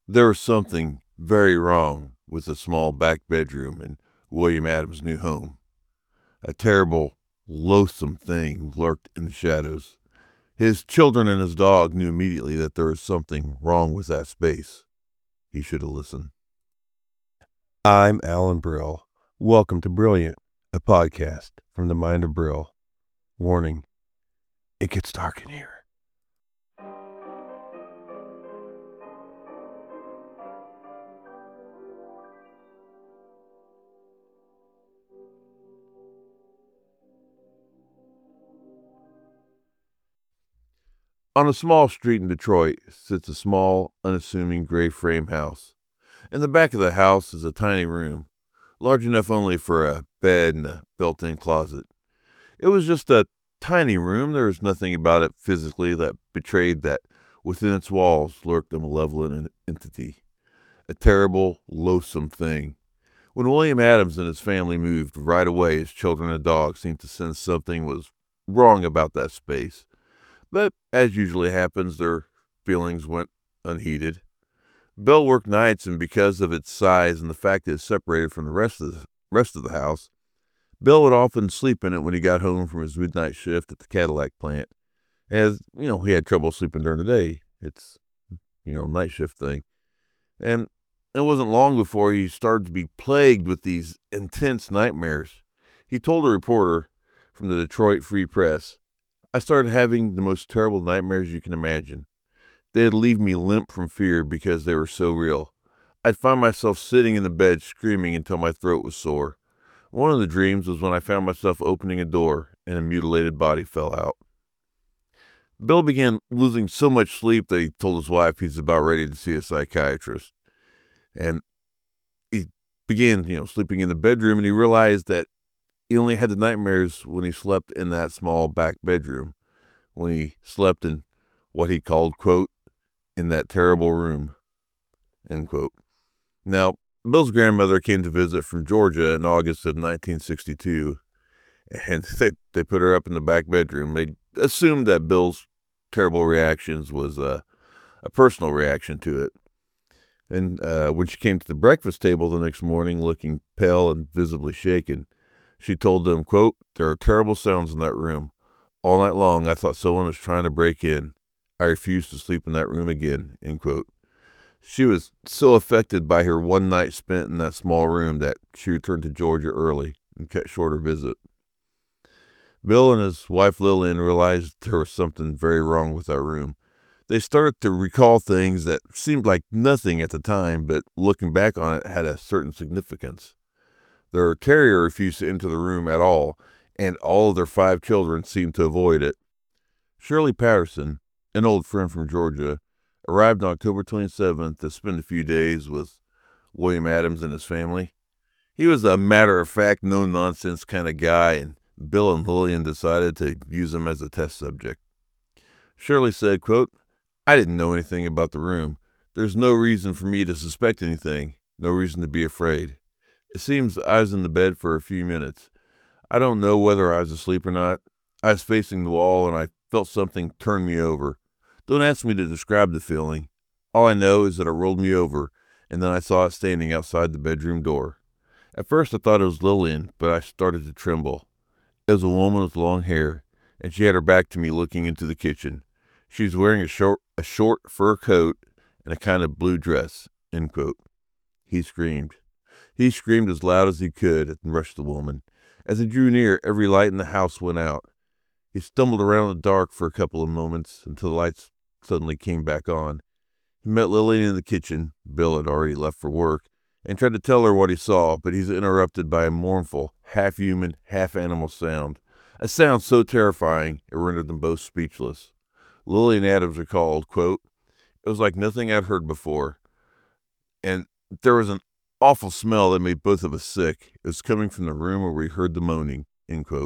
There was something very wrong with the small back bedroom in William Adams' new home. A terrible, loathsome thing lurked in the shadows. His children and his dog knew immediately that there was something wrong with that space. He should have listened. I'm Alan Brill. Welcome to Brilliant, a podcast from the mind of Brill. Warning, it gets dark in here. On a small street in Detroit sits a small, unassuming gray frame house. In the back of the house is a tiny room, large enough only for a bed and a built-in closet. It was just a tiny room. There was nothing about it physically that betrayed that within its walls lurked a malevolent entity, a terrible, loathsome thing. When William Adams and his family moved, right away his children and dog seemed to sense something was wrong about that space. But, as usually happens, their feelings went unheeded. Bell worked nights, and because of its size and the fact that it's separated from the rest of the house, Bill would often sleep in it when he got home from his midnight shift at the Cadillac plant. As, he had trouble sleeping during the day. It's, night shift thing. And it wasn't long before he started to be plagued with these intense nightmares. He told a reporter from the Detroit Free Press, "I started having the most terrible nightmares you can imagine. They'd leave me limp from fear because they were so real. I'd find myself sitting in the bed screaming until my throat was sore. One of the dreams was when I found myself opening a door and a mutilated body fell out." Bill began losing so much sleep that he told his wife he's about ready to see a psychiatrist. And he began, sleeping in the bedroom, and he realized that he only had the nightmares when he slept in that small back bedroom, when he slept in what he called, quote, "in that terrible room," end quote. Now, Bill's grandmother came to visit from Georgia in August of 1962, and they put her up in the back bedroom. They assumed that Bill's terrible reactions was a personal reaction to it. And when she came to the breakfast table the next morning, looking pale and visibly shaken, she told them, quote, "There are terrible sounds in that room. All night long, I thought someone was trying to break in. I refused to sleep in that room again," end quote. She was so affected by her one night spent in that small room that she returned to Georgia early and cut short her visit. Bill and his wife Lillian realized there was something very wrong with that room. They started to recall things that seemed like nothing at the time, but looking back on it had a certain significance. Their terrier refused to enter the room at all, and all of their 5 children seemed to avoid it. Shirley Patterson, an old friend from Georgia, arrived on October 27th to spend a few days with William Adams and his family. He was a matter-of-fact, no-nonsense kind of guy, and Bill and Lillian decided to use him as a test subject. Shirley said, quote, "I didn't know anything about the room. There's no reason for me to suspect anything, no reason to be afraid. It seems I was in the bed for a few minutes. I don't know whether I was asleep or not. I was facing the wall and I felt something turn me over. Don't ask me to describe the feeling. All I know is that it rolled me over, and then I saw it standing outside the bedroom door. At first I thought it was Lillian, but I started to tremble. It was a woman with long hair, and she had her back to me looking into the kitchen. She was wearing a short fur coat and a kind of blue dress," end quote. He screamed. He screamed as loud as he could and rushed the woman. As he drew near, every light in the house went out. He stumbled around in the dark for a couple of moments until the lights suddenly came back on. He met Lillian in the kitchen. Bill had already left for work, and tried to tell her what he saw, but he was interrupted by a mournful, half-human, half-animal sound. A sound so terrifying it rendered them both speechless. Lillian Adams recalled, quote, "It was like nothing I'd heard before, and there was an awful smell that made both of us sick. It was coming from the room where we heard the moaning," end quote.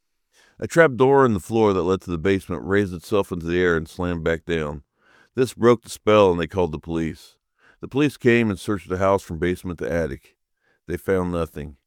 A trap door in the floor that led to the basement raised itself into the air and slammed back down. This broke the spell, and they called the police. The police came and searched the house from basement to attic. They found nothing.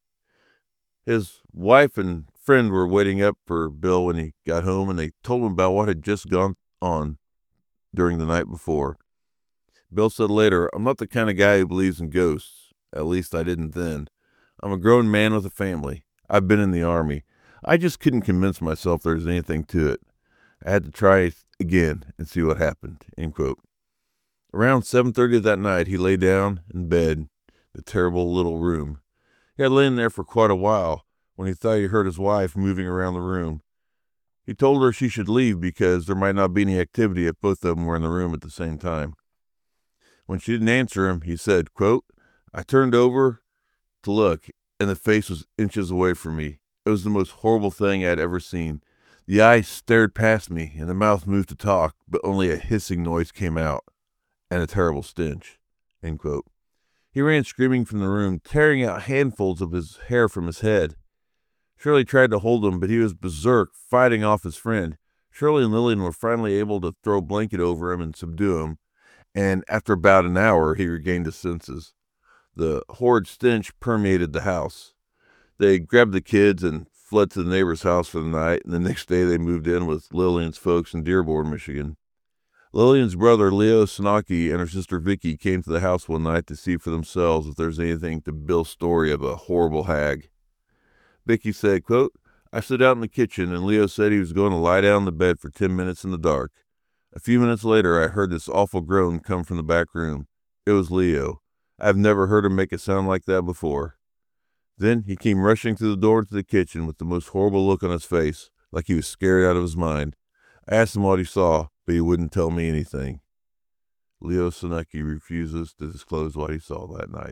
His wife and friend were waiting up for Bill when he got home, and they told him about what had just gone on during the night before. Bill said later, "I'm not the kind of guy who believes in ghosts. At least I didn't then. I'm a grown man with a family. I've been in the Army. I just couldn't convince myself there was anything to it. I had to try it again and see what happened." End quote. Around 7:30 that night, he lay down in bed, the terrible little room. He had lain there for quite a while when he thought he heard his wife moving around the room. He told her she should leave because there might not be any activity if both of them were in the room at the same time. When she didn't answer him, he said, quote, "I turned over to look, and the face was inches away from me. It was the most horrible thing I had ever seen. The eyes stared past me, and the mouth moved to talk, but only a hissing noise came out, and a terrible stench." End quote. He ran screaming from the room, tearing out handfuls of his hair from his head. Shirley tried to hold him, but he was berserk, fighting off his friend. Shirley and Lillian were finally able to throw a blanket over him and subdue him, and after about an hour, he regained his senses. The horrid stench permeated the house. They grabbed the kids and fled to the neighbor's house for the night, and the next day they moved in with Lillian's folks in Dearborn, Michigan. Lillian's brother, Leo Sanaki, and her sister Vicky came to the house one night to see for themselves if there's anything to Bill's story of a horrible hag. Vicky said, quote, "I stood out in the kitchen, and Leo said he was going to lie down in the bed for 10 minutes in the dark. A few minutes later, I heard this awful groan come from the back room. It was Leo. I've never heard him make a sound like that before. Then he came rushing through the door to the kitchen with the most horrible look on his face, like he was scared out of his mind. I asked him what he saw, but he wouldn't tell me anything." Leo Sanaki refuses to disclose what he saw that night.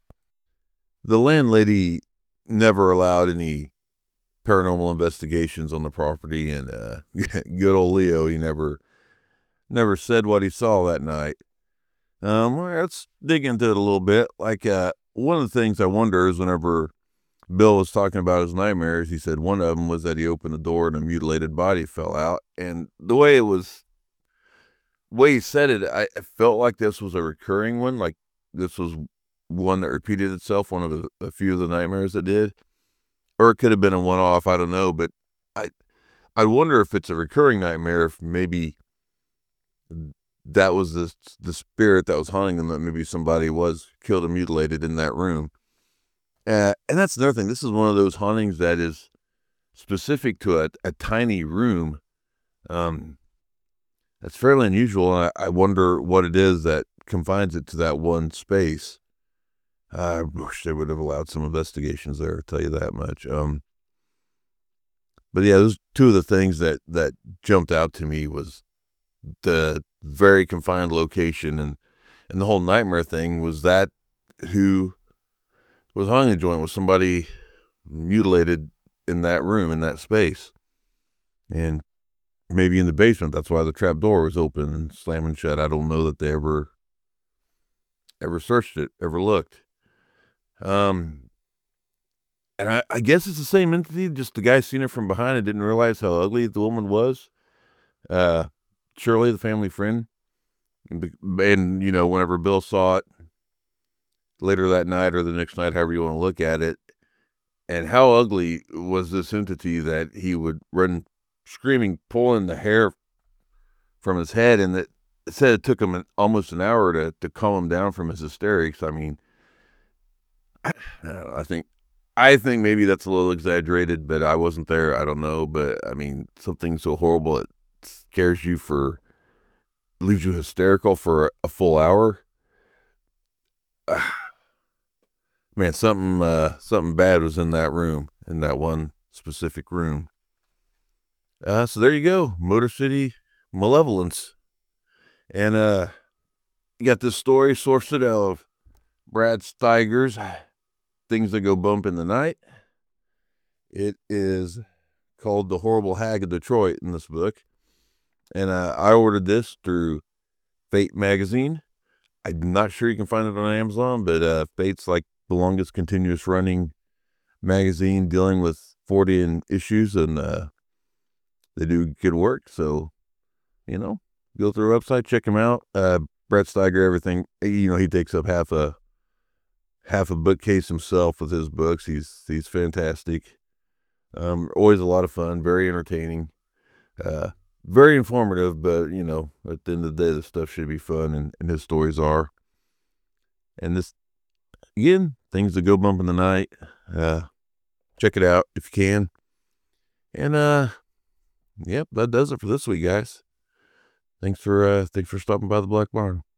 The landlady never allowed any paranormal investigations on the property, and good old Leo, he never said what he saw that night. Let's dig into it a little bit. Like, one of the things I wonder is whenever Bill was talking about his nightmares, he said one of them was that he opened the door and a mutilated body fell out. And the way he said it, I felt like this was a recurring one. Like this was one that repeated itself, one of a few of the nightmares that did. Or it could have been a one-off, I don't know. But I wonder if it's a recurring nightmare, if maybe that was the spirit that was haunting them, that maybe somebody was killed and mutilated in that room. And that's another thing. This is one of those hauntings that is specific to a tiny room. That's fairly unusual. I wonder what it is that confines it to that one space. I wish they would have allowed some investigations there, I'll tell you that much. But yeah, those two of the things that jumped out to me was the very confined location, and the whole nightmare thing was that who was haunting the joint was somebody mutilated in that room, in that space. And maybe in the basement, that's why the trap door was open and slamming shut. I don't know that they ever searched it, ever looked. And I guess it's the same entity, just the guy seen her from behind and didn't realize how ugly the woman was. Shirley, the family friend. And you know, whenever Bill saw it later that night or the next night, however you want to look at it, and how ugly was this entity that he would run screaming, pulling the hair from his head, and that it said it took him almost an hour to calm him down from his hysterics. I mean, I think maybe that's a little exaggerated, but I wasn't there. I don't know, but I mean, something so horrible it scares you leaves you hysterical for a full hour. Man, something bad was in that room, in that one specific room. So there you go, Motor City Malevolence. And you got this story sourced out of Brad Steiger's Things That Go Bump in the Night. It is called The Horrible Hag of Detroit in this book. And I ordered this through Fate magazine. I'm not sure you can find it on Amazon, but Fate's like the longest continuous running magazine dealing with 40 issues, and they do good work. So, you know, go through the website, check him out. Brett Steiger, everything, you know, he takes up half a bookcase himself with his books. He's fantastic. Always a lot of fun, very entertaining. Very informative, but, at the end of the day, this stuff should be fun, and his stories are. And this, again, things that go bump in the night. Check it out if you can. And, yep, that does it for this week, guys. Thanks for stopping by the Black Barn.